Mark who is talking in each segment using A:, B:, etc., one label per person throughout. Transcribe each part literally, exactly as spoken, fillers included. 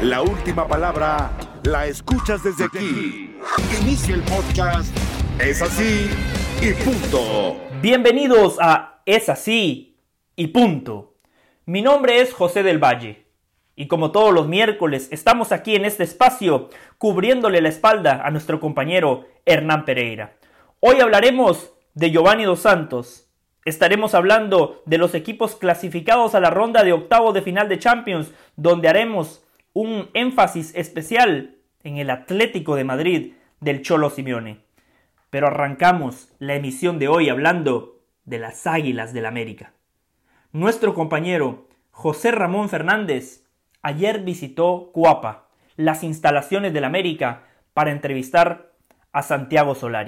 A: La última palabra la escuchas desde aquí. Inicia el podcast Es Así y Punto.
B: Bienvenidos a Es Así y Punto. Mi nombre es José del Valle y como todos los miércoles estamos aquí en este espacio cubriéndole la espalda a nuestro compañero Hernán Pereira. Hoy hablaremos de Giovanni Dos Santos. Estaremos hablando de los equipos clasificados a la ronda de octavos de final de Champions, donde haremos un énfasis especial en el Atlético de Madrid del Cholo Simeone. Pero arrancamos la emisión de hoy hablando de las Águilas del América. Nuestro compañero José Ramón Fernández ayer visitó Cuapa, las instalaciones del América, para entrevistar a Santiago Solari.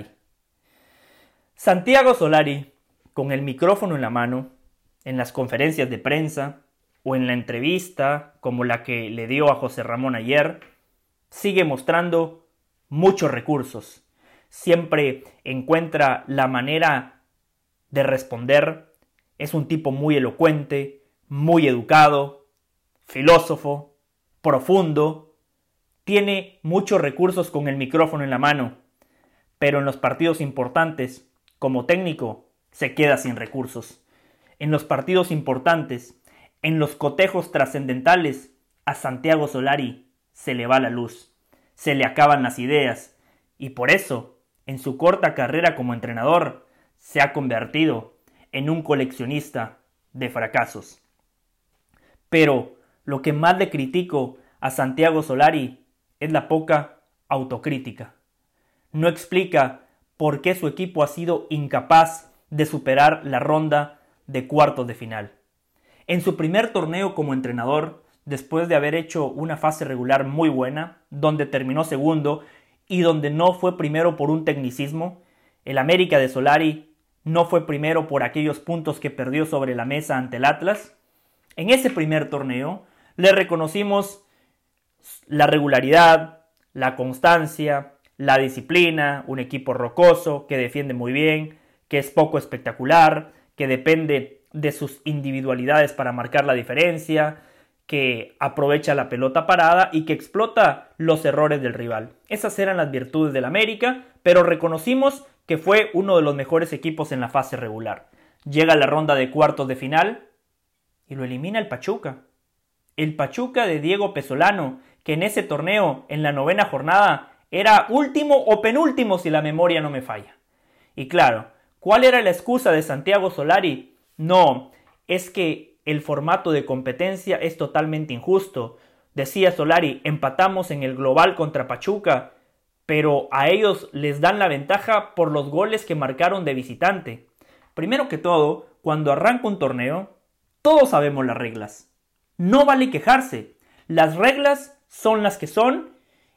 B: Santiago Solari, con el micrófono en la mano, en las conferencias de prensa o en la entrevista como la que le dio a José Ramón ayer, sigue mostrando muchos recursos. Siempre encuentra la manera de responder. Es un tipo muy elocuente, muy educado, filósofo, profundo. Tiene muchos recursos con el micrófono en la mano, pero en los partidos importantes, como técnico, se queda sin recursos. En los partidos importantes, en los cotejos trascendentales, a Santiago Solari se le va la luz, se le acaban las ideas y por eso, en su corta carrera como entrenador, se ha convertido en un coleccionista de fracasos. Pero lo que más le critico a Santiago Solari es la poca autocrítica. No explica por qué su equipo ha sido incapaz de superar la ronda de cuartos de final. En su primer torneo como entrenador, después de haber hecho una fase regular muy buena, donde terminó segundo y donde no fue primero por un tecnicismo, el América de Solari no fue primero por aquellos puntos que perdió sobre la mesa ante el Atlas. En ese primer torneo le reconocimos la regularidad, la constancia, la disciplina, un equipo rocoso que defiende muy bien, que es poco espectacular, que depende de sus individualidades para marcar la diferencia, que aprovecha la pelota parada y que explota los errores del rival. Esas eran las virtudes del América, pero reconocimos que fue uno de los mejores equipos en la fase regular. Llega a la ronda de cuartos de final y lo elimina el Pachuca. El Pachuca de Diego Pesolano, que en ese torneo, en la novena jornada, era último o penúltimo si la memoria no me falla. Y claro, ¿cuál era la excusa de Santiago Solari? No, es que el formato de competencia es totalmente injusto. Decía Solari, empatamos en el global contra Pachuca, pero a ellos les dan la ventaja por los goles que marcaron de visitante. Primero que todo, cuando arranca un torneo, todos sabemos las reglas. No vale quejarse. Las reglas son las que son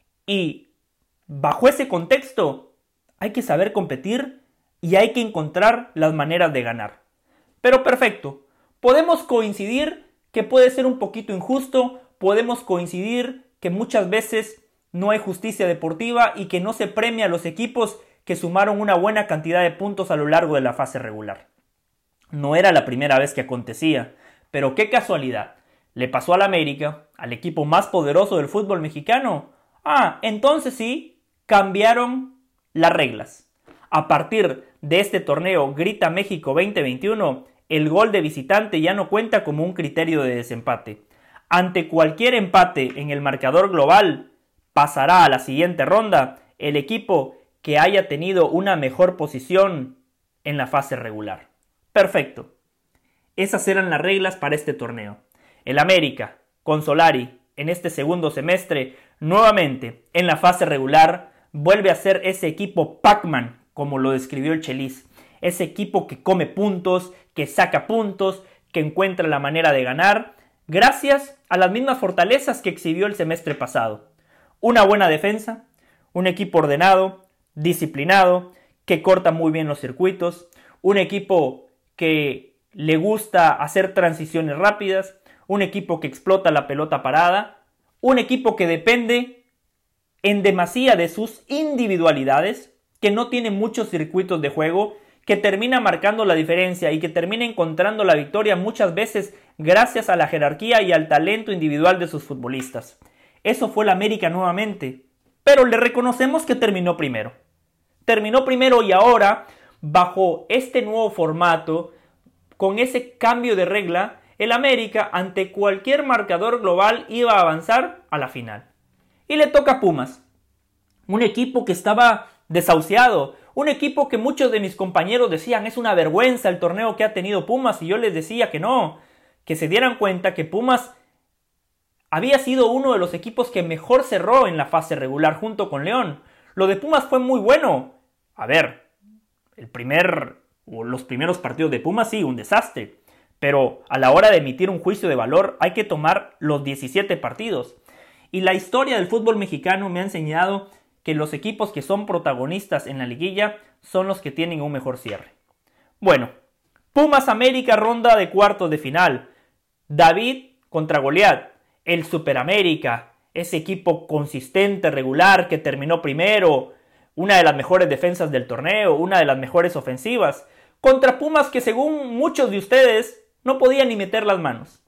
B: y bajo ese contexto hay que saber competir y hay que encontrar las maneras de ganar. Pero perfecto, podemos coincidir que puede ser un poquito injusto, podemos coincidir que muchas veces no hay justicia deportiva y que no se premia a los equipos que sumaron una buena cantidad de puntos a lo largo de la fase regular. No era la primera vez que acontecía, pero qué casualidad, le pasó al América, al equipo más poderoso del fútbol mexicano. Ah, entonces sí, cambiaron las reglas. A partir de este torneo Grita México veinte veintiuno, el gol de visitante ya no cuenta como un criterio de desempate. Ante cualquier empate en el marcador global, pasará a la siguiente ronda el equipo que haya tenido una mejor posición en la fase regular. Perfecto. Esas eran las reglas para este torneo. El América, con Solari, en este segundo semestre, nuevamente en la fase regular, vuelve a ser ese equipo Pac-Man, como lo describió el Chelis. Ese equipo que come puntos, que saca puntos, que encuentra la manera de ganar, gracias a las mismas fortalezas que exhibió el semestre pasado. Una buena defensa, un equipo ordenado, disciplinado, que corta muy bien los circuitos, un equipo que le gusta hacer transiciones rápidas, un equipo que explota la pelota parada, un equipo que depende en demasía de sus individualidades, que no tiene muchos circuitos de juego, que termina marcando la diferencia y que termina encontrando la victoria muchas veces gracias a la jerarquía y al talento individual de sus futbolistas. Eso fue el América nuevamente. Pero le reconocemos que terminó primero. Terminó primero y ahora, bajo este nuevo formato, con ese cambio de regla, el América, ante cualquier marcador global, iba a avanzar a la final. Y le toca a Pumas. Un equipo que estaba desahuciado. Un equipo que muchos de mis compañeros decían es una vergüenza el torneo que ha tenido Pumas. Y yo les decía que no. Que se dieran cuenta que Pumas había sido uno de los equipos que mejor cerró en la fase regular junto con León. Lo de Pumas fue muy bueno. A ver, el primer, o los primeros partidos de Pumas sí, un desastre. Pero a la hora de emitir un juicio de valor hay que tomar los diecisiete partidos. Y la historia del fútbol mexicano me ha enseñado que los equipos que son protagonistas en la liguilla son los que tienen un mejor cierre. Bueno, Pumas América, ronda de cuartos de final. David contra Goliat, el Super América, ese equipo consistente, regular, que terminó primero, una de las mejores defensas del torneo, una de las mejores ofensivas, contra Pumas que según muchos de ustedes no podían ni meter las manos.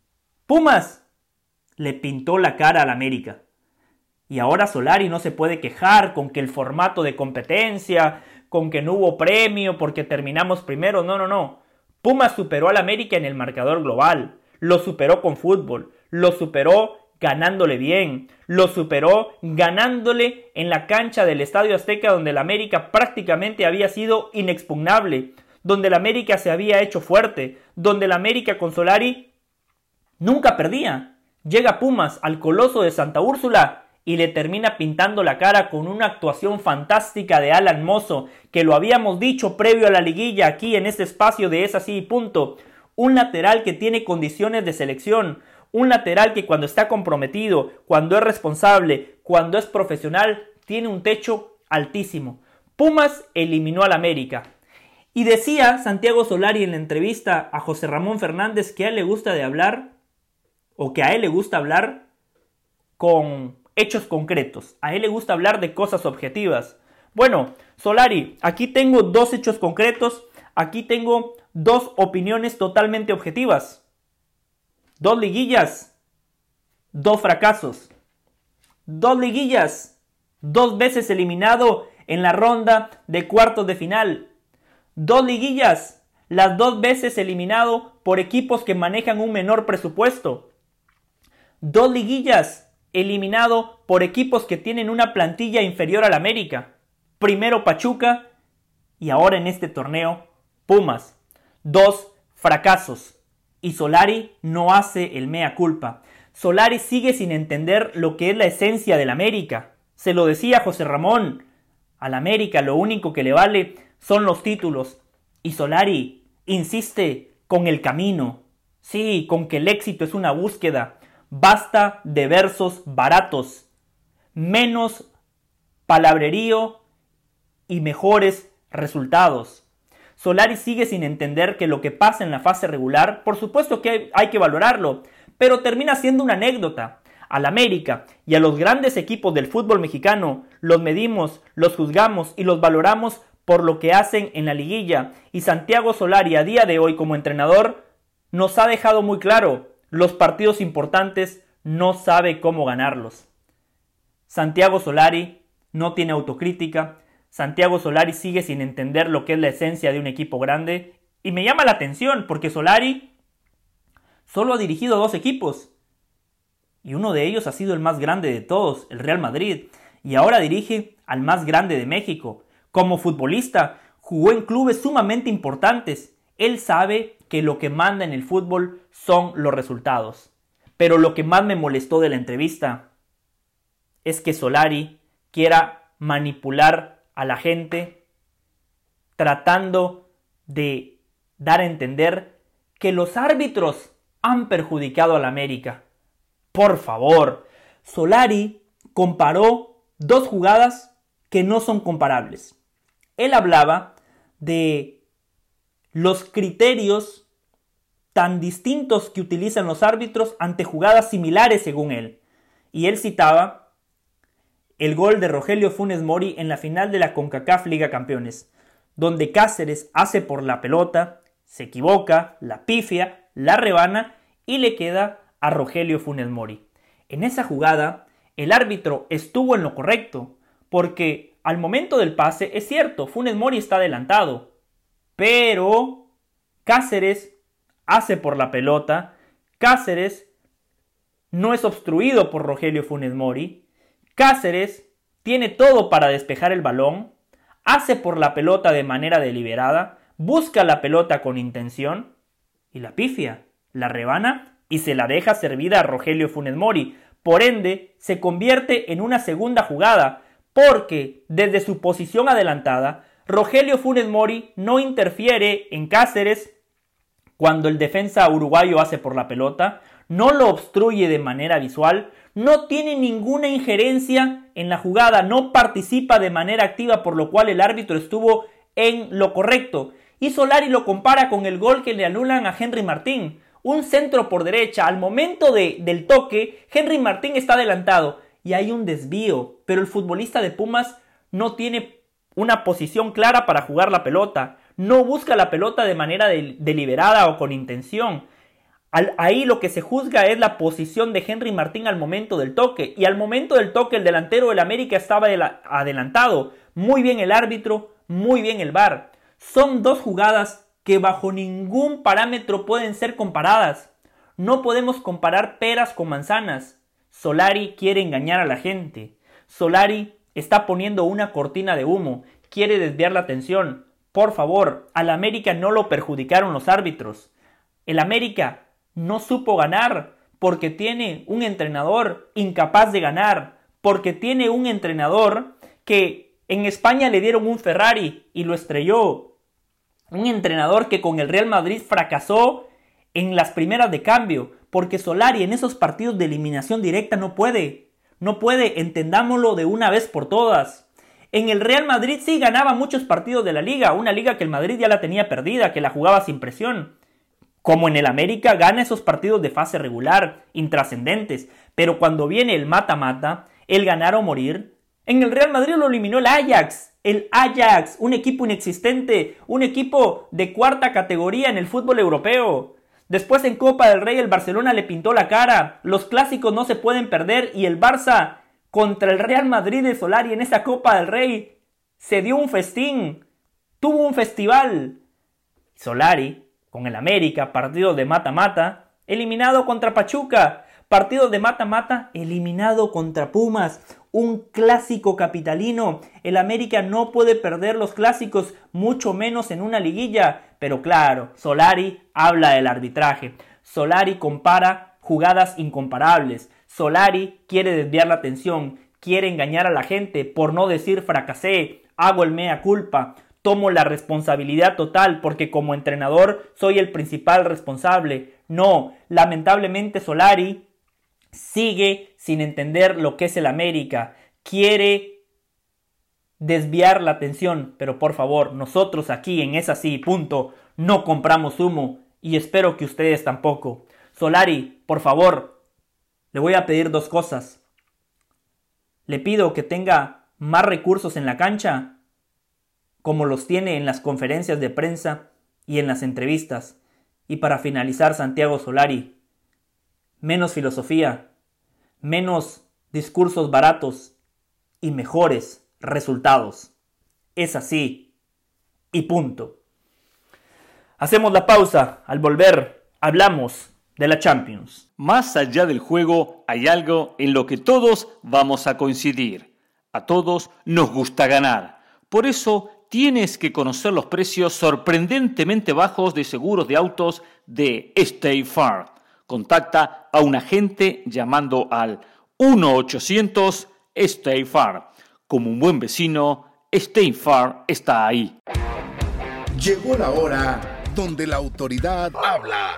B: Pumas le pintó la cara al América. Y ahora Solari no se puede quejar con que el formato de competencia, con que no hubo premio porque terminamos primero. No, no, no. Pumas superó al América en el marcador global. Lo superó con fútbol. Lo superó ganándole bien. Lo superó ganándole en la cancha del Estadio Azteca, donde el América prácticamente había sido inexpugnable. Donde el América se había hecho fuerte. Donde el América con Solari nunca perdía. Llega Pumas al Coloso de Santa Úrsula y le termina pintando la cara con una actuación fantástica de Alan Mozo, que lo habíamos dicho previo a la liguilla aquí en este espacio de Es Así y Punto. Un lateral que tiene condiciones de selección, un lateral que cuando está comprometido, cuando es responsable, cuando es profesional, tiene un techo altísimo. Pumas eliminó al América. Y decía Santiago Solari en la entrevista a José Ramón Fernández que a él le gusta de hablar, o que a él le gusta hablar con hechos concretos. A él le gusta hablar de cosas objetivas. Bueno, Solari, aquí tengo dos hechos concretos, aquí tengo dos opiniones totalmente objetivas. Dos liguillas, dos fracasos. Dos liguillas, dos veces eliminado en la ronda de cuartos de final. Dos liguillas, las dos veces eliminado por equipos que manejan un menor presupuesto. Dos liguillas, eliminado por equipos que tienen una plantilla inferior al América. Primero Pachuca y ahora en este torneo Pumas. Dos fracasos. Y Solari no hace el mea culpa. Solari sigue sin entender lo que es la esencia del América. Se lo decía José Ramón. Al América lo único que le vale son los títulos. Y Solari insiste con el camino. Sí, con que el éxito es una búsqueda. Basta de versos baratos, menos palabrerío y mejores resultados. Solari sigue sin entender que lo que pasa en la fase regular, por supuesto que hay que valorarlo, pero termina siendo una anécdota. Al América y a los grandes equipos del fútbol mexicano los medimos, los juzgamos y los valoramos por lo que hacen en la liguilla. Y Santiago Solari a día de hoy como entrenador nos ha dejado muy claro: los partidos importantes no sabe cómo ganarlos. Santiago Solari no tiene autocrítica. Santiago Solari sigue sin entender lo que es la esencia de un equipo grande. Y me llama la atención porque Solari solo ha dirigido dos equipos. Y uno de ellos ha sido el más grande de todos, el Real Madrid. Y ahora dirige al más grande de México. Como futbolista, jugó en clubes sumamente importantes. Él sabe que lo que manda en el fútbol son los resultados. Pero lo que más me molestó de la entrevista es que Solari quiera manipular a la gente tratando de dar a entender que los árbitros han perjudicado a la América. Por favor, Solari comparó dos jugadas que no son comparables. Él hablaba de los criterios tan distintos que utilizan los árbitros ante jugadas similares según él. Y él citaba el gol de Rogelio Funes Mori en la final de la CONCACAF Liga Campeones, donde Cáceres hace por la pelota, se equivoca, la pifia, la rebana y le queda a Rogelio Funes Mori. En esa jugada, el árbitro estuvo en lo correcto, porque al momento del pase, es cierto, Funes Mori está adelantado, pero Cáceres hace por la pelota, Cáceres no es obstruido por Rogelio Funes Mori, Cáceres tiene todo para despejar el balón, hace por la pelota de manera deliberada, busca la pelota con intención y la pifia, la rebana y se la deja servida a Rogelio Funes Mori. Por ende, se convierte en una segunda jugada, porque desde su posición adelantada, Rogelio Funes Mori no interfiere en Cáceres cuando el defensa uruguayo hace por la pelota, no lo obstruye de manera visual, no tiene ninguna injerencia en la jugada, no participa de manera activa, por lo cual el árbitro estuvo en lo correcto. Y Solari lo compara con el gol que le anulan a Henry Martín. Un centro por derecha, al momento de, del toque, Henry Martín está adelantado y hay un desvío, pero el futbolista de Pumas no tiene una posición clara para jugar la pelota, no busca la pelota de manera de, deliberada o con intención. Al, ahí lo que se juzga es la posición de Henry Martín al momento del toque, y al momento del toque el delantero del América estaba la, adelantado. Muy bien el árbitro, muy bien el V A R. Son dos jugadas que bajo ningún parámetro pueden ser comparadas. No podemos comparar peras con manzanas. Solari quiere engañar a la gente. Solari está poniendo una cortina de humo. Quiere desviar la atención. Por favor, al América no lo perjudicaron los árbitros. El América no supo ganar porque tiene un entrenador incapaz de ganar. Porque tiene un entrenador que en España le dieron un Ferrari y lo estrelló. Un entrenador que con el Real Madrid fracasó en las primeras de cambio, porque Solari en esos partidos de eliminación directa no puede, no puede, entendámoslo de una vez por todas. En el Real Madrid sí ganaba muchos partidos de la liga, una liga que el Madrid ya la tenía perdida, que la jugaba sin presión. Como en el América gana esos partidos de fase regular, intrascendentes, pero cuando viene el mata-mata, el ganar o morir, en el Real Madrid lo eliminó el Ajax. El Ajax, un equipo inexistente, un equipo de cuarta categoría en el fútbol europeo. Después en Copa del Rey el Barcelona le pintó la cara. Los clásicos no se pueden perder y el Barça contra el Real Madrid de Solari en esa Copa del Rey se dio un festín, tuvo un festival. Solari con el América, partido de mata-mata, eliminado contra Pachuca. Partido de mata-mata, eliminado contra Pumas. Un clásico capitalino. El América no puede perder los clásicos, mucho menos en una liguilla. Pero claro, Solari habla del arbitraje. Solari compara jugadas incomparables. Solari quiere desviar la atención, quiere engañar a la gente, por no decir fracasé, hago el mea culpa, tomo la responsabilidad total porque como entrenador soy el principal responsable. No, lamentablemente Solari sigue sin entender lo que es el América. Quiere desviar la atención, pero por favor, nosotros aquí en Es Así, punto, no compramos humo y espero que ustedes tampoco. Solari, por favor, le voy a pedir dos cosas. Le pido que tenga más recursos en la cancha, como los tiene en las conferencias de prensa y en las entrevistas. Y para finalizar, Santiago Solari, menos filosofía, menos discursos baratos y mejores resultados. Es así y punto. Hacemos la pausa. Al volver, hablamos de la Champions.
C: Más allá del juego, hay algo en lo que todos vamos a coincidir. A todos nos gusta ganar. Por eso tienes que conocer los precios sorprendentemente bajos de seguros de autos de State Farm. Contacta a un agente llamando al uno ochocientos State Farm. Como un buen vecino, State Farm está ahí.
A: Llegó la hora donde la autoridad habla.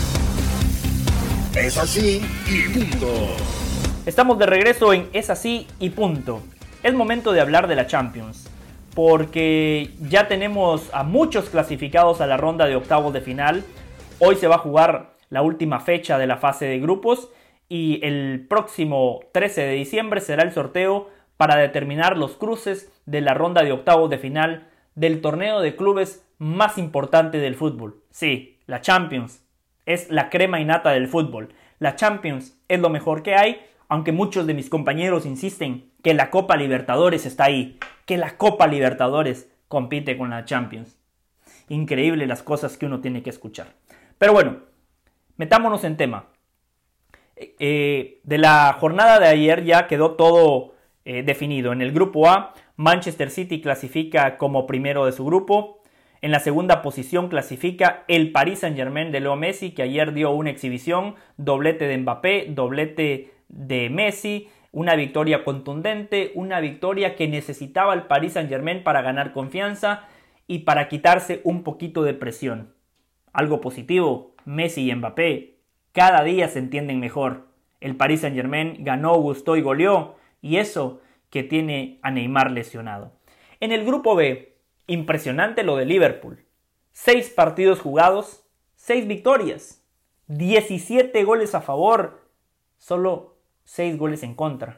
A: Es así y punto.
B: Estamos de regreso en Es Así y punto. Es momento de hablar de la Champions, porque ya tenemos a muchos clasificados a la ronda de octavos de final. Hoy se va a jugar la última fecha de la fase de grupos y el próximo trece de diciembre será el sorteo para determinar los cruces de la ronda de octavos de final del torneo de clubes más importante del fútbol. Sí, la Champions es la crema innata del fútbol. La Champions es lo mejor que hay. aunque muchos de mis compañeros insisten que la Copa Libertadores está ahí, que la Copa Libertadores compite con la Champions. Increíble las cosas que uno tiene que escuchar. Pero bueno, metámonos en tema. Eh, de la jornada de ayer ya quedó todo eh, definido. En el grupo A, Manchester City clasifica como primero de su grupo. En la segunda posición clasifica el Paris Saint-Germain de Leo Messi, que ayer dio una exhibición, doblete de Mbappé, doblete de Messi, una victoria contundente, una victoria que necesitaba el Paris Saint-Germain para ganar confianza y para quitarse un poquito de presión. Algo positivo, Messi y Mbappé cada día se entienden mejor. El Paris Saint-Germain ganó, gustó y goleó, y eso que tiene a Neymar lesionado. En el grupo B, impresionante lo de Liverpool. Seis partidos jugados, seis victorias, diecisiete goles a favor, solo seis goles en contra.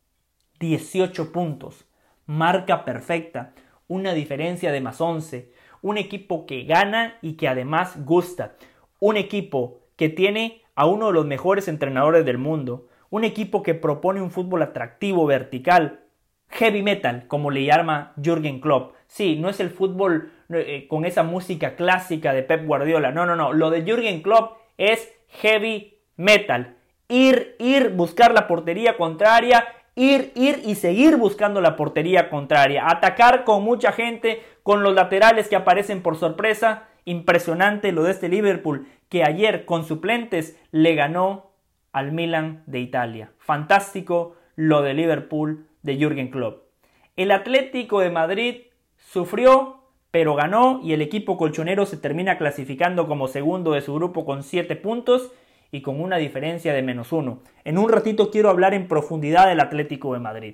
B: dieciocho puntos, marca perfecta, una diferencia de más once. Un equipo que gana y que además gusta. Un equipo que tiene a uno de los mejores entrenadores del mundo. Un equipo que propone un fútbol atractivo, vertical, heavy metal, como le llama Jürgen Klopp. Sí, no es el fútbol eh, con esa música clásica de Pep Guardiola. No, no, no. Lo de Jürgen Klopp es heavy metal. Ir, ir, buscar la portería contraria, ir, ir y seguir buscando la portería contraria. Atacar con mucha gente, con los laterales que aparecen por sorpresa. Impresionante lo de este Liverpool, que ayer con suplentes le ganó al Milan de Italia. Fantástico lo de Liverpool de Jürgen Klopp. El Atlético de Madrid sufrió, pero ganó, y el equipo colchonero se termina clasificando como segundo de su grupo con siete puntos y con una diferencia de menos uno. En un ratito quiero hablar en profundidad del Atlético de Madrid.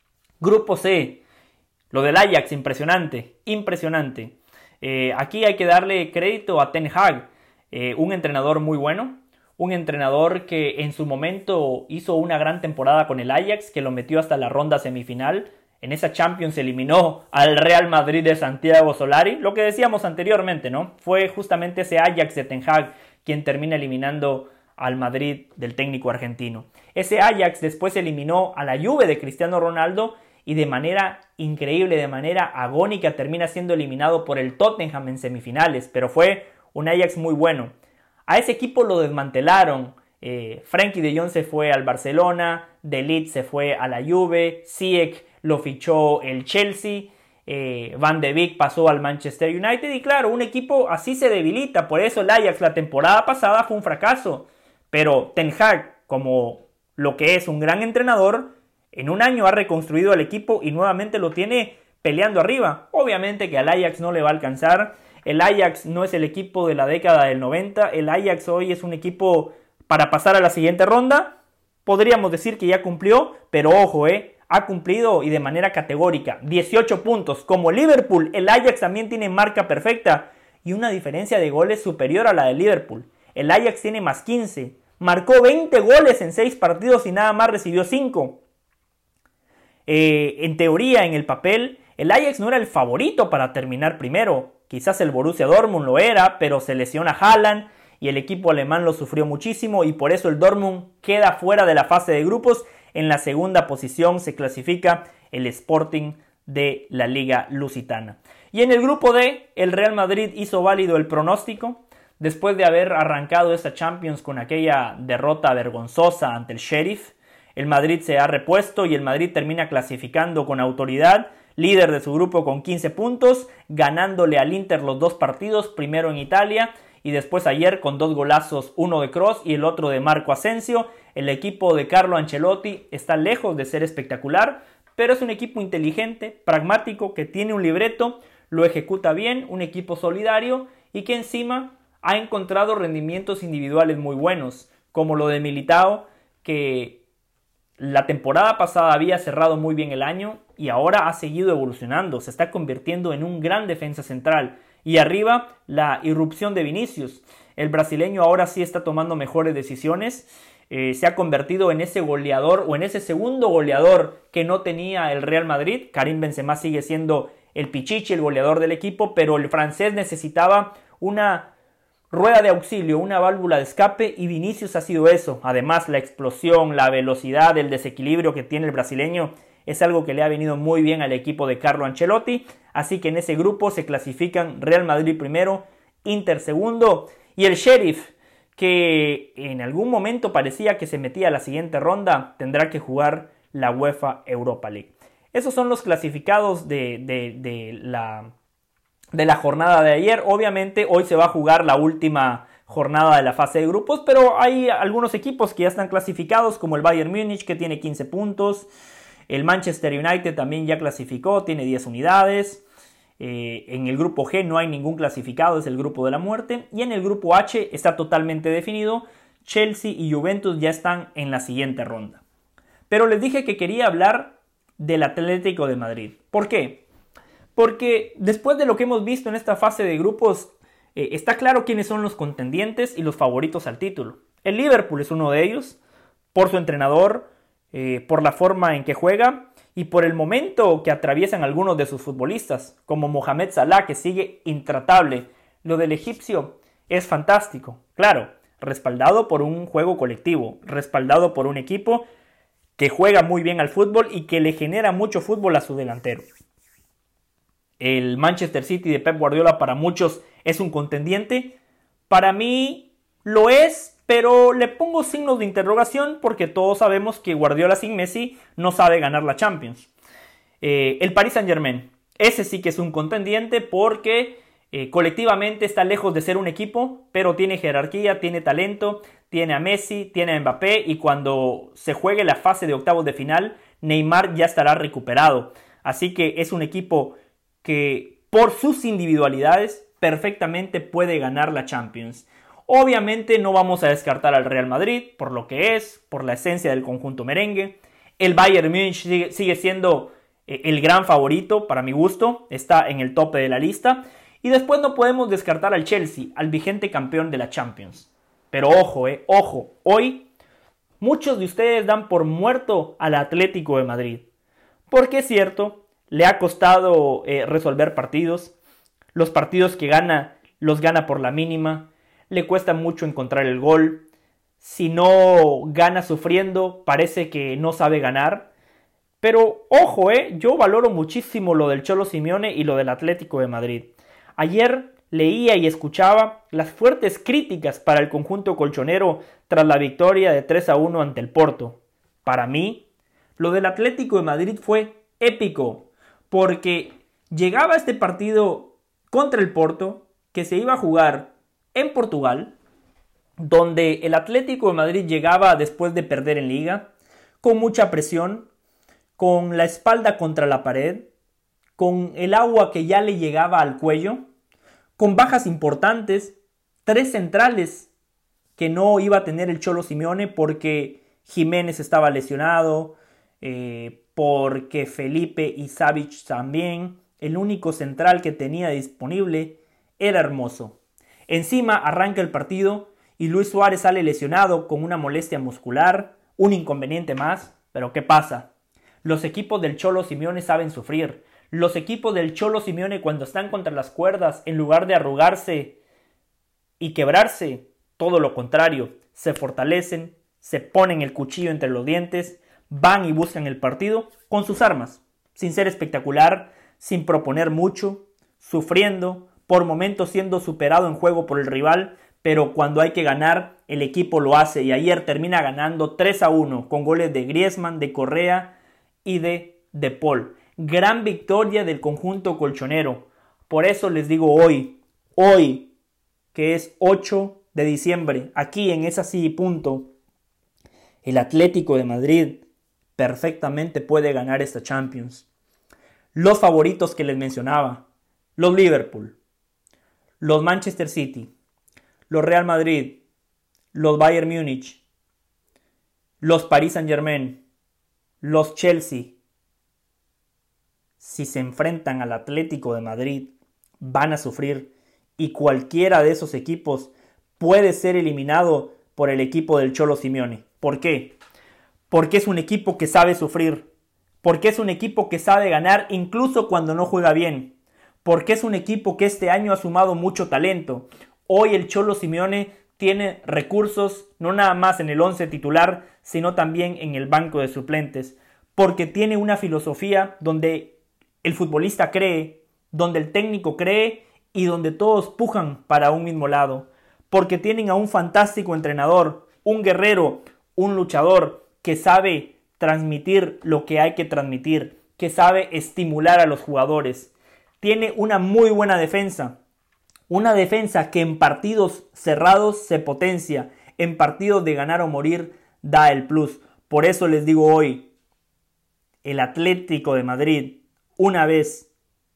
B: Grupo C, lo del Ajax, impresionante, impresionante. Eh, aquí hay que darle crédito a Ten Hag, eh, un entrenador muy bueno, un entrenador que en su momento hizo una gran temporada con el Ajax, que lo metió hasta la ronda semifinal. En esa Champions eliminó al Real Madrid de Santiago Solari. Lo que decíamos anteriormente, ¿no? Fue justamente ese Ajax de Ten Hag quien termina eliminando al Madrid del técnico argentino. Ese Ajax después eliminó a la Juve de Cristiano Ronaldo y de manera increíble, de manera agónica, termina siendo eliminado por el Tottenham en semifinales. Pero fue un Ajax muy bueno. A ese equipo lo desmantelaron. Eh, Frenkie de Jong se fue al Barcelona, De Ligt se fue a la Juve, Ziyech lo fichó el Chelsea, eh, Van de Beek pasó al Manchester United y claro, un equipo así se debilita. Por eso el Ajax la temporada pasada fue un fracaso. Pero Ten Hag, como lo que es un gran entrenador, en un año ha reconstruido el equipo y nuevamente lo tiene peleando arriba. Obviamente que al Ajax no le va a alcanzar. El Ajax no es el equipo de la década del noventa. El Ajax hoy es un equipo para pasar a la siguiente ronda. Podríamos decir que ya cumplió, pero ojo, eh, ha cumplido y de manera categórica. dieciocho puntos. Como Liverpool, el Ajax también tiene marca perfecta y una diferencia de goles superior a la de Liverpool. El Ajax tiene más quince. Marcó veinte goles en seis partidos y nada más recibió cinco. Eh, en teoría, en el papel, el Ajax no era el favorito para terminar primero. Quizás el Borussia Dortmund lo era, pero se lesiona Haaland y el equipo alemán lo sufrió muchísimo y por eso el Dortmund queda fuera de la fase de grupos. En la segunda posición se clasifica el Sporting de la Liga Lusitana. Y en el grupo D, el Real Madrid hizo válido el pronóstico. Después de haber arrancado esta Champions con aquella derrota vergonzosa ante el Sheriff, el Madrid se ha repuesto y el Madrid termina clasificando con autoridad, líder de su grupo con quince puntos, ganándole al Inter los dos partidos, primero en Italia y después ayer con dos golazos, uno de Kroos y el otro de Marco Asensio. El equipo de Carlo Ancelotti está lejos de ser espectacular, pero es un equipo inteligente, pragmático, que tiene un libreto, lo ejecuta bien, un equipo solidario y que encima ha encontrado rendimientos individuales muy buenos, como lo de Militao, que la temporada pasada había cerrado muy bien el año y ahora ha seguido evolucionando, se está convirtiendo en un gran defensa central. Y arriba, la irrupción de Vinicius. El brasileño ahora sí está tomando mejores decisiones, eh, se ha convertido en ese goleador o en ese segundo goleador que no tenía el Real Madrid. Karim Benzema sigue siendo el pichichi, el goleador del equipo, pero el francés necesitaba una rueda de auxilio, una válvula de escape, y Vinicius ha sido eso. Además, la explosión, la velocidad, el desequilibrio que tiene el brasileño es algo que le ha venido muy bien al equipo de Carlo Ancelotti. Así que en ese grupo se clasifican Real Madrid primero, Inter segundo y el Sheriff, que en algún momento parecía que se metía a la siguiente ronda, tendrá que jugar la UEFA Europa League. Esos son los clasificados de, de, de, la, de la jornada de ayer. Obviamente hoy se va a jugar la última jornada de la fase de grupos, pero hay algunos equipos que ya están clasificados, como el Bayern Múnich, que tiene quince puntos. El Manchester United también ya clasificó, tiene diez unidades. Eh, en el grupo G no hay ningún clasificado, es el grupo de la muerte. Y en el grupo H está totalmente definido. Chelsea y Juventus ya están en la siguiente ronda. Pero les dije que quería hablar del Atlético de Madrid. ¿Por qué? Porque después de lo que hemos visto en esta fase de grupos, eh, está claro quiénes son los contendientes y los favoritos al título. El Liverpool es uno de ellos, por su entrenador, eh, por la forma en que juega y por el momento que atraviesan algunos de sus futbolistas, como Mohamed Salah, que sigue intratable. Lo del egipcio es fantástico, claro, respaldado por un juego colectivo, respaldado por un equipo que juega muy bien al fútbol y que le genera mucho fútbol a su delantero. El Manchester City de Pep Guardiola para muchos es un contendiente. Para mí lo es, pero le pongo signos de interrogación porque todos sabemos que Guardiola sin Messi no sabe ganar la Champions. Eh, el Paris Saint-Germain, ese sí que es un contendiente porque eh, colectivamente está lejos de ser un equipo, pero tiene jerarquía, tiene talento, tiene a Messi, tiene a Mbappé, y cuando se juegue la fase de octavos de final, Neymar ya estará recuperado. Así que es un equipo que por sus individualidades perfectamente puede ganar la Champions. Obviamente no vamos a descartar al Real Madrid por lo que es, por la esencia del conjunto merengue. El Bayern Múnich sigue, sigue siendo eh, el gran favorito para mi gusto, está en el tope de la lista. Y después no podemos descartar al Chelsea, al vigente campeón de la Champions. Pero ojo, eh, ojo, hoy muchos de ustedes dan por muerto al Atlético de Madrid. Porque es cierto, le ha costado eh, resolver partidos. Los partidos que gana, los gana por la mínima. Le cuesta mucho encontrar el gol. Si no gana sufriendo, parece que no sabe ganar. Pero ojo, eh, yo valoro muchísimo lo del Cholo Simeone y lo del Atlético de Madrid. Ayer leía y escuchaba las fuertes críticas para el conjunto colchonero tras la victoria de tres a uno ante el Porto. Para mí, lo del Atlético de Madrid fue épico, porque llegaba este partido contra el Porto, que se iba a jugar en Portugal, donde el Atlético de Madrid llegaba después de perder en Liga, con mucha presión, con la espalda contra la pared, con el agua que ya le llegaba al cuello, con bajas importantes, tres centrales que no iba a tener el Cholo Simeone porque Jiménez estaba lesionado, eh, porque Felipe y Savic también. El único central que tenía disponible era Hermoso. Encima arranca el partido y Luis Suárez sale lesionado con una molestia muscular, un inconveniente más. Pero ¿qué pasa? Los equipos del Cholo Simeone saben sufrir. Los equipos del Cholo Simeone, cuando están contra las cuerdas, en lugar de arrugarse y quebrarse, todo lo contrario, se fortalecen, se ponen el cuchillo entre los dientes, van y buscan el partido con sus armas, sin ser espectacular, sin proponer mucho, sufriendo, por momentos siendo superado en juego por el rival, pero cuando hay que ganar, el equipo lo hace, y ayer termina ganando tres a uno con goles de Griezmann, de Correa y de De Paul. Gran victoria del conjunto colchonero. Por eso les digo hoy, hoy, que es ocho de diciembre, aquí en esa sí punto, el Atlético de Madrid perfectamente puede ganar esta Champions. Los favoritos que les mencionaba, los Liverpool, los Manchester City, los Real Madrid, los Bayern Múnich, los Paris Saint-Germain, los Chelsea, si se enfrentan al Atlético de Madrid, van a sufrir, y cualquiera de esos equipos puede ser eliminado por el equipo del Cholo Simeone. ¿Por qué? Porque es un equipo que sabe sufrir, porque es un equipo que sabe ganar incluso cuando no juega bien, porque es un equipo que este año ha sumado mucho talento, Hoy el Cholo Simeone tiene recursos no nada más en el once titular, sino también en el banco de suplentes, porque tiene una filosofía donde el futbolista cree, donde el técnico cree y donde todos pujan para un mismo lado, porque tienen a un fantástico entrenador, un guerrero, un luchador que sabe transmitir lo que hay que transmitir, que sabe estimular a los jugadores. Tiene una muy buena defensa, una defensa que en partidos cerrados se potencia, en partidos de ganar o morir da el plus. Por eso les digo hoy, el Atlético de Madrid, una vez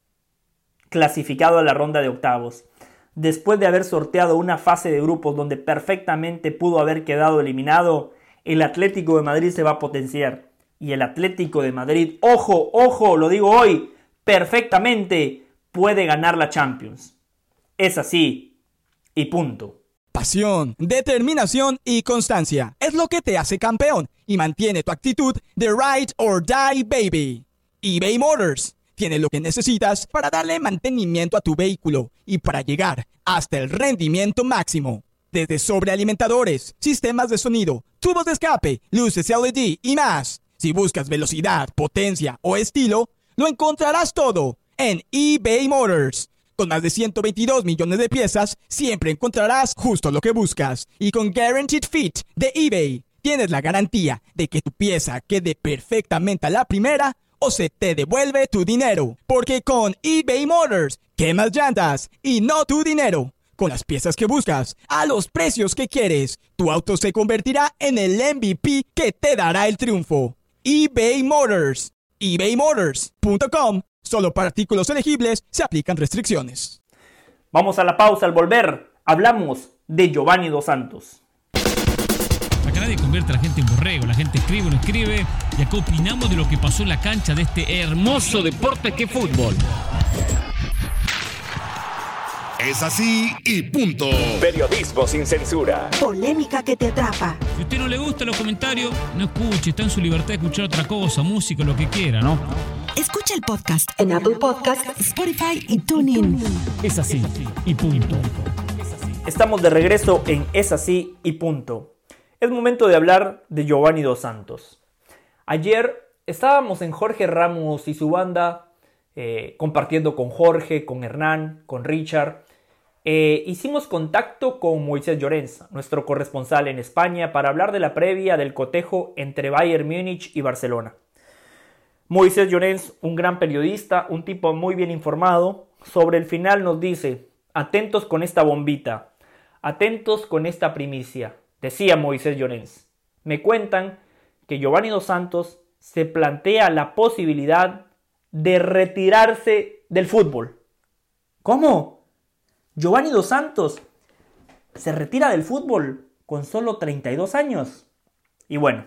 B: clasificado a la ronda de octavos, después de haber sorteado una fase de grupos donde perfectamente pudo haber quedado eliminado, el Atlético de Madrid se va a potenciar. Y el Atlético de Madrid, ojo, ojo, lo digo hoy, perfectamente puede ganar la Champions. Es así, y punto.
D: Pasión, determinación y constancia es lo que te hace campeón y mantiene tu actitud de ride or die, baby. eBay Motors tiene lo que necesitas para darle mantenimiento a tu vehículo y para llegar hasta el rendimiento máximo. Desde sobrealimentadores, sistemas de sonido, tubos de escape, luces L E D y más. Si buscas velocidad, potencia o estilo, lo encontrarás todo en eBay Motors. Con más de ciento veintidós millones de piezas, siempre encontrarás justo lo que buscas. Y con Guaranteed Fit de eBay, tienes la garantía de que tu pieza quede perfectamente a la primera o se te devuelve tu dinero. Porque con eBay Motors, quemas llantas y no tu dinero. Con las piezas que buscas, a los precios que quieres, tu auto se convertirá en el M V P que te dará el triunfo. eBay Motors. ebay motors punto com. Solo para artículos elegibles se aplican restricciones.
B: Vamos a la pausa. Al volver, hablamos de Giovanni Dos Santos.
E: Acá nadie convierte a la gente en borrego, la gente escribe o no escribe, y acá opinamos de lo que pasó en la cancha de este hermoso deporte que es fútbol.
A: Es así y punto.
F: Periodismo sin censura.
G: Polémica que te atrapa.
E: Si a usted no le gustan los comentarios, no escuche, está en su libertad de escuchar otra cosa, música, lo que quiera, ¿no?
G: Escucha el podcast en Apple Podcast, Spotify y TuneIn.
E: Es así y punto.
B: Estamos de regreso en Es así y punto. Es momento de hablar de Giovanni Dos Santos. Ayer estábamos en Jorge Ramos y su banda, eh, compartiendo con Jorge, con Hernán, con Richard. Eh, hicimos contacto con Moisés Llorens, nuestro corresponsal en España, para hablar de la previa del cotejo entre Bayern Múnich y Barcelona. Moisés Llorens, un gran periodista, un tipo muy bien informado, sobre el final nos dice: atentos con esta bombita, atentos con esta primicia. Decía Moisés Llorens: me cuentan que Giovanni Dos Santos se plantea la posibilidad de retirarse del fútbol. ¿Cómo? Giovanni Dos Santos se retira del fútbol con solo treinta y dos años. Y bueno,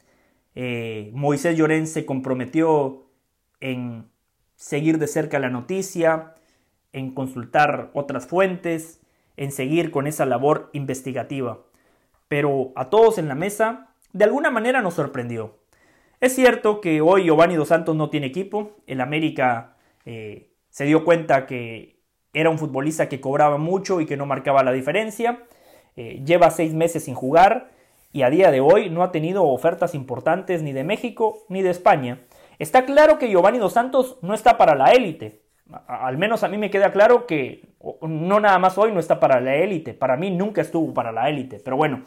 B: eh, Moisés Llorens se comprometió en seguir de cerca la noticia, en consultar otras fuentes, en seguir con esa labor investigativa. Pero a todos en la mesa, de alguna manera nos sorprendió. Es cierto que hoy Giovanni Dos Santos no tiene equipo. El América eh, se dio cuenta que era un futbolista que cobraba mucho y que no marcaba la diferencia. Eh, lleva seis meses sin jugar y a día de hoy no ha tenido ofertas importantes ni de México ni de España. Está claro que Giovanni Dos Santos no está para la élite. Al menos a mí me queda claro que no nada más hoy no está para la élite. Para mí nunca estuvo para la élite. Pero bueno,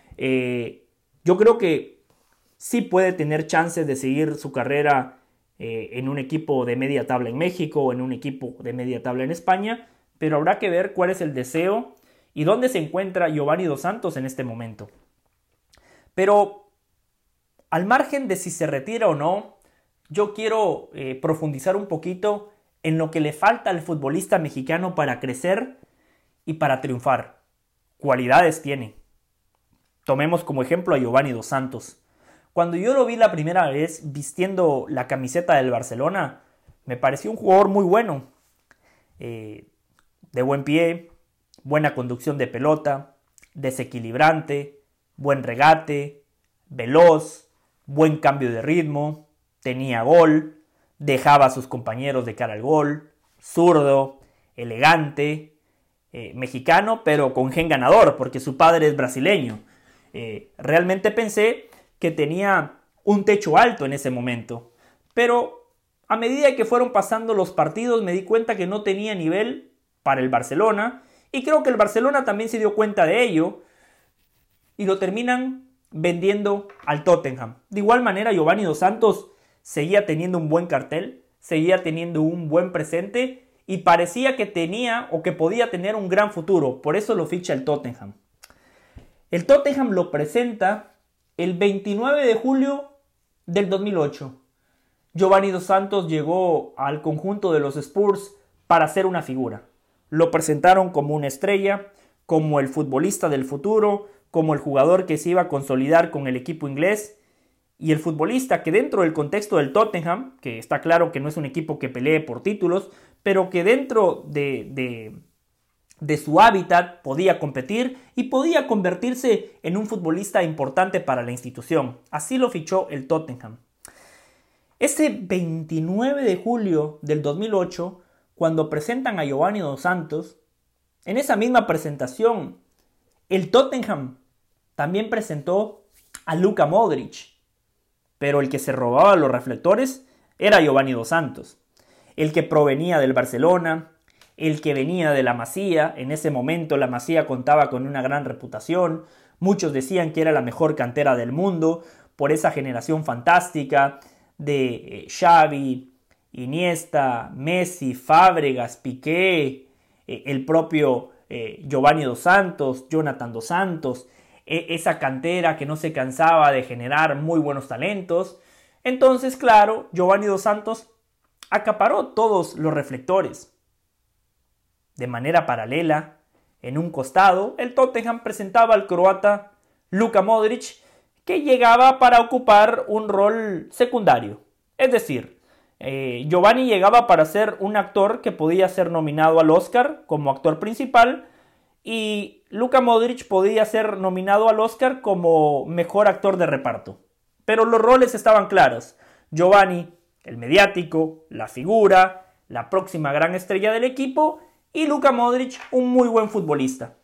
B: eh, yo creo que sí puede tener chances de seguir su carrera eh, en un equipo de media tabla en México o en un equipo de media tabla en España. Pero habrá que ver cuál es el deseo y dónde se encuentra Giovanni Dos Santos en este momento. Pero al margen de si se retira o no, yo quiero eh, profundizar un poquito en lo que le falta al futbolista mexicano para crecer y para triunfar. Cualidades tiene. Tomemos como ejemplo a Giovanni Dos Santos. Cuando yo lo vi la primera vez vistiendo la camiseta del Barcelona, me pareció un jugador muy bueno. Eh, de buen pie, buena conducción de pelota, desequilibrante, buen regate, veloz, buen cambio de ritmo, tenía gol, dejaba a sus compañeros de cara al gol, zurdo, elegante, eh, mexicano, pero con gen ganador, porque su padre es brasileño. Eh, realmente pensé que tenía un techo alto en ese momento, pero a medida que fueron pasando los partidos me di cuenta que no tenía nivel para el Barcelona, y creo que el Barcelona también se dio cuenta de ello, y lo terminan vendiendo al Tottenham. De igual manera, Giovanni Dos Santos seguía teniendo un buen cartel, seguía teniendo un buen presente, y parecía que tenía o que podía tener un gran futuro, por eso lo ficha el Tottenham. El Tottenham lo presenta el veintinueve de julio del dos mil ocho. Giovanni Dos Santos llegó al conjunto de los Spurs para ser una figura. Lo presentaron como una estrella, como el futbolista del futuro, como el jugador que se iba a consolidar con el equipo inglés, y el futbolista que dentro del contexto del Tottenham, que está claro que no es un equipo que pelee por títulos, pero que dentro de, de, de su hábitat podía competir y podía convertirse en un futbolista importante para la institución. Así lo fichó el Tottenham. Ese veintinueve de julio del dos mil ocho, cuando presentan a Giovanni Dos Santos, en esa misma presentación, el Tottenham también presentó a Luka Modric, pero el que se robaba los reflectores era Giovanni Dos Santos, el que provenía del Barcelona, el que venía de la Masía. En ese momento la Masía contaba con una gran reputación, muchos decían que era la mejor cantera del mundo por esa generación fantástica de Xavi, Iniesta, Messi, Fábregas, Piqué, el propio eh, Giovanni Dos Santos, Jonathan Dos Santos, eh, esa cantera que no se cansaba de generar muy buenos talentos. Entonces, claro, Giovanni Dos Santos acaparó todos los reflectores. De manera paralela, en un costado, el Tottenham presentaba al croata Luka Modric, que llegaba para ocupar un rol secundario. Es decir, eh, Giovanni llegaba para ser un actor que podía ser nominado al Oscar como actor principal, y Luka Modric podía ser nominado al Oscar como mejor actor de reparto. Pero los roles estaban claros. Giovanni, el mediático, la figura, la próxima gran estrella del equipo, y Luka Modric, un muy buen futbolista.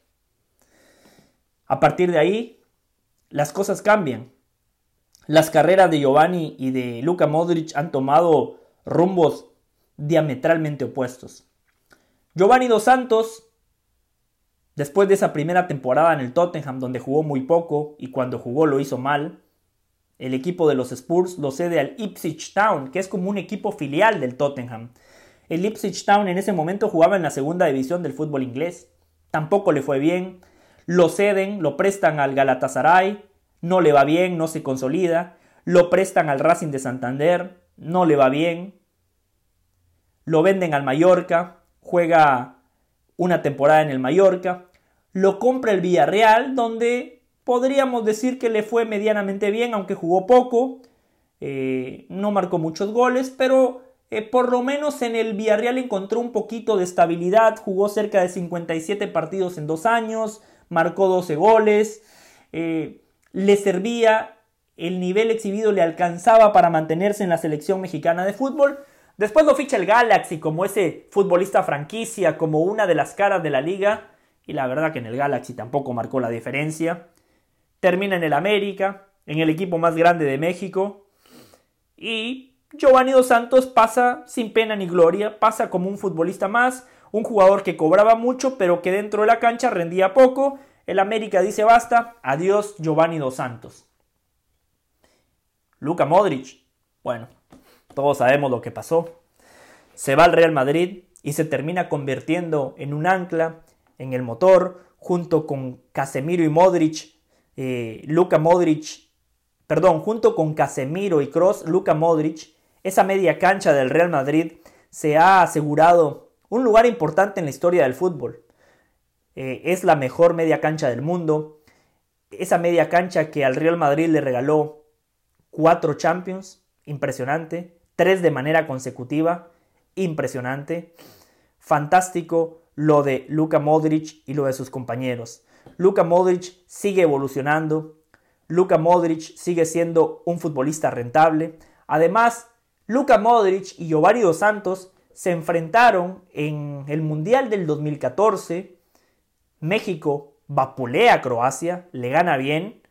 B: A partir de ahí, las cosas cambian. Las carreras de Giovanni y de Luka Modric han tomado rumbos diametralmente opuestos. Giovanni Dos Santos, después de esa primera temporada en el Tottenham, donde jugó muy poco y cuando jugó lo hizo mal, el equipo de los Spurs lo cede al Ipswich Town, que es como un equipo filial del Tottenham. El Ipswich Town en ese momento jugaba en la segunda división del fútbol inglés. Tampoco le fue bien. Lo ceden, lo prestan al Galatasaray. No le va bien, no se consolida. Lo prestan al Racing de Santander. No le va bien. Lo venden al Mallorca. Juega una temporada en el Mallorca. Lo compra el Villarreal, donde podríamos decir que le fue medianamente bien, aunque jugó poco. Eh, no marcó muchos goles, pero eh, por lo menos en el Villarreal encontró un poquito de estabilidad. Jugó cerca de cincuenta y siete partidos en dos años. Marcó doce goles. Eh, le servía, el nivel exhibido le alcanzaba para mantenerse en la selección mexicana de fútbol. Después lo ficha el Galaxy como ese futbolista franquicia, como una de las caras de la liga. Y la verdad que en el Galaxy tampoco marcó la diferencia. Termina en el América, en el equipo más grande de México. Y Giovanni Dos Santos pasa sin pena ni gloria, pasa como un futbolista más, un jugador que cobraba mucho, pero que dentro de la cancha rendía poco. El América dice basta, adiós Giovanni Dos Santos. Luka Modric, bueno, todos sabemos lo que pasó. Se va al Real Madrid y se termina convirtiendo en un ancla, en el motor, junto con Casemiro y Modric. Eh, Luka Modric, perdón, junto con Casemiro y Kroos, Luka Modric, esa media cancha del Real Madrid se ha asegurado un lugar importante en la historia del fútbol. Eh, es la mejor media cancha del mundo. Esa media cancha que al Real Madrid le regaló cuatro Champions, impresionante. Tres de manera consecutiva, impresionante. Fantástico lo de Luka Modric y lo de sus compañeros. Luka Modric sigue evolucionando. Luka Modric sigue siendo un futbolista rentable. Además, Luka Modric y Giovanni Dos Santos se enfrentaron en el Mundial del dos mil catorce. México vapulea a Croacia, le gana bien,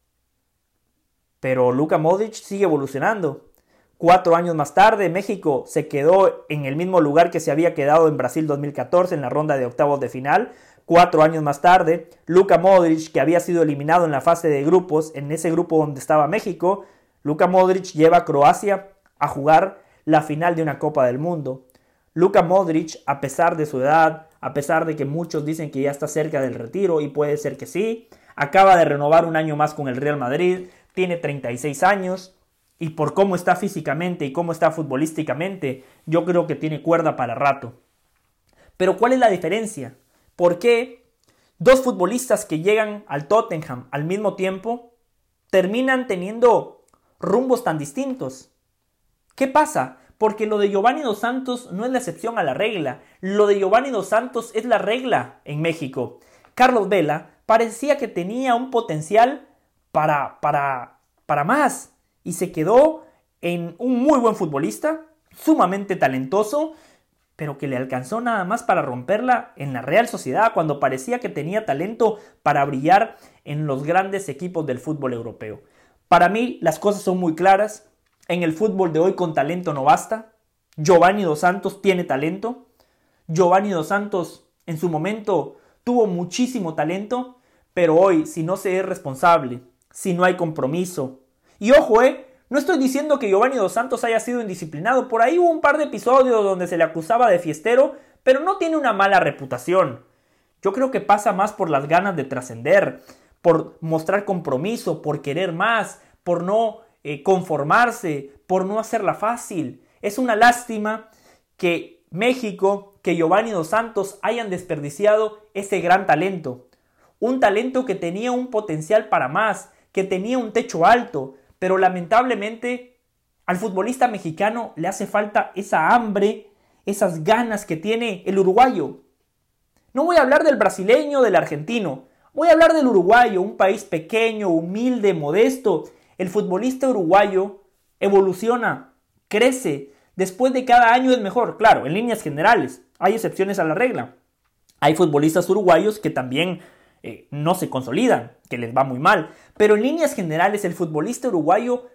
B: pero Luka Modric sigue evolucionando. Cuatro años más tarde, México se quedó en el mismo lugar que se había quedado en Brasil dos mil catorce en la ronda de octavos de final. Cuatro años más tarde, Luka Modric, que había sido eliminado en la fase de grupos, en ese grupo donde estaba México, Luka Modric lleva a Croacia a jugar la final de una Copa del Mundo. Luka Modric, a pesar de su edad, a pesar de que muchos dicen que ya está cerca del retiro, y puede ser que sí, acaba de renovar un año más con el Real Madrid, tiene treinta y seis años, y por cómo está físicamente y cómo está futbolísticamente, yo creo que tiene cuerda para rato. Pero ¿cuál es la diferencia? ¿Por qué dos futbolistas que llegan al Tottenham al mismo tiempo terminan teniendo rumbos tan distintos? ¿Qué pasa? Porque lo de Giovanni Dos Santos no es la excepción a la regla. Lo de Giovanni Dos Santos es la regla en México. Carlos Vela parecía que tenía un potencial para, para, para más. Y se quedó en un muy buen futbolista, sumamente talentoso, pero que le alcanzó nada más para romperla en la Real Sociedad, cuando parecía que tenía talento para brillar en los grandes equipos del fútbol europeo. Para mí las cosas son muy claras. En el fútbol de hoy con talento no basta. Giovanni Dos Santos tiene talento. Giovanni Dos Santos en su momento tuvo muchísimo talento, pero hoy si no se es responsable, si no hay compromiso. Y ojo, eh, no estoy diciendo que Giovanni Dos Santos haya sido indisciplinado. Por ahí hubo un par de episodios donde se le acusaba de fiestero, pero no tiene una mala reputación. Yo creo que pasa más por las ganas de trascender, por mostrar compromiso, por querer más, por no eh, conformarse, por no hacerla fácil. Es una lástima que México, que Giovanni Dos Santos hayan desperdiciado ese gran talento. Un talento que tenía un potencial para más, que tenía un techo alto, pero lamentablemente al futbolista mexicano le hace falta esa hambre, esas ganas que tiene el uruguayo. No voy a hablar del brasileño o del argentino, voy a hablar del uruguayo, un país pequeño, humilde, modesto. El futbolista uruguayo evoluciona, crece, después de cada año es mejor. Claro, en líneas generales, hay excepciones a la regla. Hay futbolistas uruguayos que también eh, no se consolidan, que les va muy mal. Pero en líneas generales el futbolista uruguayo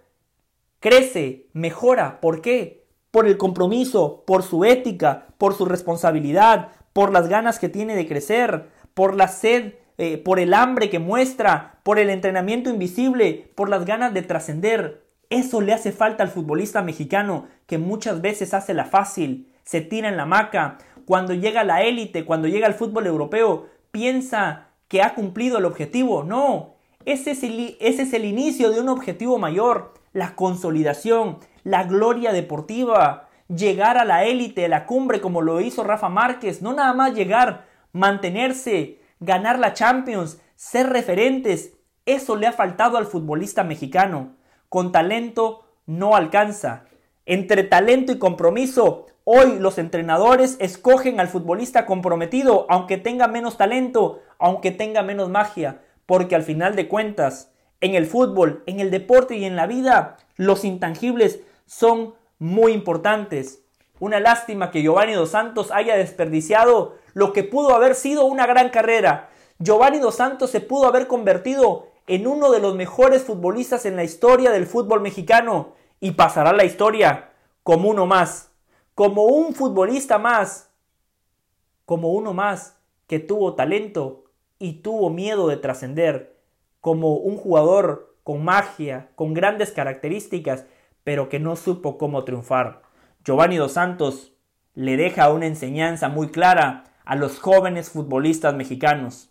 B: crece, mejora. ¿Por qué? Por el compromiso, por su ética, por su responsabilidad, por las ganas que tiene de crecer, por la sed, eh, por el hambre que muestra, por el entrenamiento invisible, por las ganas de trascender. Eso le hace falta al futbolista mexicano, que muchas veces hace la fácil, se tira en la hamaca. Cuando llega a la élite, cuando llega al fútbol europeo, piensa que ha cumplido el objetivo. No, ese es el, ese es el inicio de un objetivo mayor, la consolidación, la gloria deportiva, llegar a la élite, a la cumbre como lo hizo Rafa Márquez. No nada más llegar, mantenerse, ganar la Champions, ser referentes. Eso le ha faltado al futbolista mexicano. Con talento no alcanza. Entre talento y compromiso, hoy los entrenadores escogen al futbolista comprometido, aunque tenga menos talento, aunque tenga menos magia, porque al final de cuentas, en el fútbol, en el deporte y en la vida, los intangibles son muy importantes. Una lástima que Giovanni Dos Santos haya desperdiciado lo que pudo haber sido una gran carrera. Giovanni Dos Santos se pudo haber convertido en uno de los mejores futbolistas en la historia del fútbol mexicano y pasará a la historia como uno más, como un futbolista más, como uno más que tuvo talento y tuvo miedo de trascender, como un jugador con magia, con grandes características, pero que no supo cómo triunfar. Giovanni Dos Santos le deja una enseñanza muy clara a los jóvenes futbolistas mexicanos.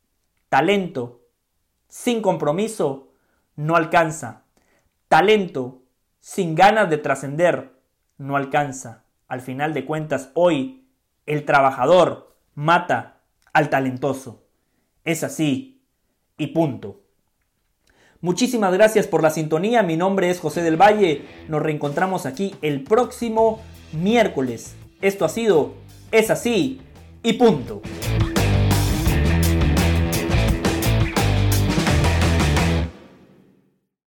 B: Talento sin compromiso no alcanza. Talento sin ganas de trascender no alcanza. Al final de cuentas, hoy el trabajador mata al talentoso. Es así y punto. Muchísimas gracias por la sintonía. Mi nombre es José del Valle. Nos reencontramos aquí el próximo miércoles. Esto ha sido Es así y punto.